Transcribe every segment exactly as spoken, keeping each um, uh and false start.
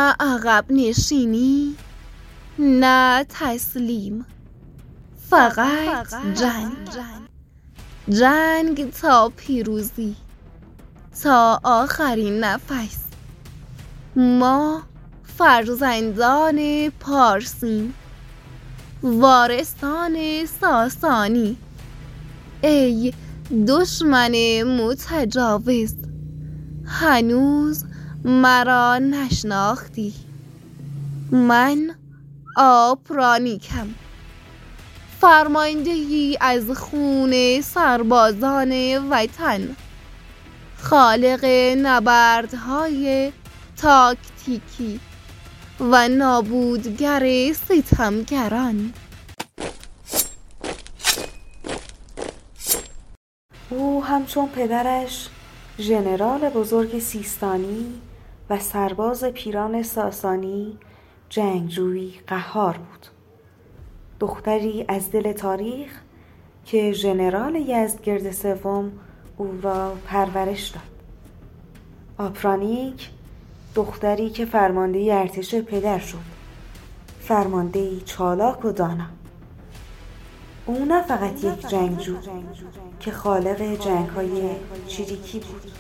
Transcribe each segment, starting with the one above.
نه عقب نشینی، نه تسلیم، فقط جنگ. جنگ تا پیروزی، تا آخرین نفس. ما فرزندان پارسیم، وارثان ساسانی. ای دشمن متجاوز، هنوز مرا نشناختی. من آپرانیکم، فرماندهی از خون سربازان وطن، خالق نبردهای تاکتیکی و نابودگر ستمگران. او همچون پدرش ژنرال بزرگ سیستانی و سرباز پیران ساسانی جنگجوی قهار بود. دختری از دل تاریخ که ژنرال یزدگرد سوم او را پرورش داد. آپرانیک دختری که فرمانده ارتش پدر شد، فرماندهی چالاک و دانا. او نه فقط یک جنگجو که خالق جنگ‌های چریکی بود.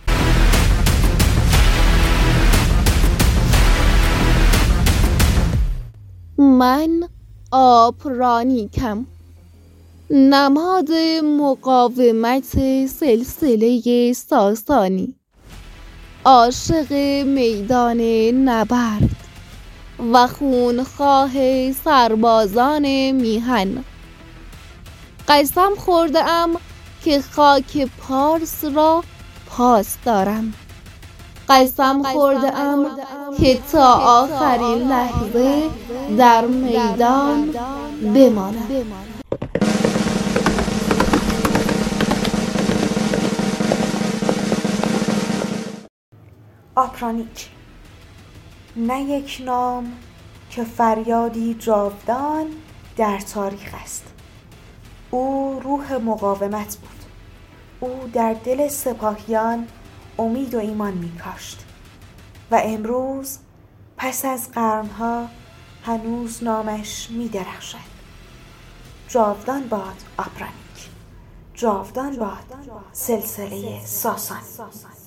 من آپرانیکم، نماد مقاومت سلسله ساسانی، عاشق میدان نبرد و خونخواه سربازان میهن. قسم خورده ام که خاک پارس را پاس دارم. قسم خورده ام که تا آخرین لحظه در میدان بمانم. آپرانیک، نه یک نام که فریادی جاودان در تاریخ است. او روح مقاومت بود. او در دل سپاهیان امید و ایمان می کاشت و امروز پس از قرنها هنوز نامش می درخشد. جاودان باد آپرانیک، جاودان باد سلسله ساسانی.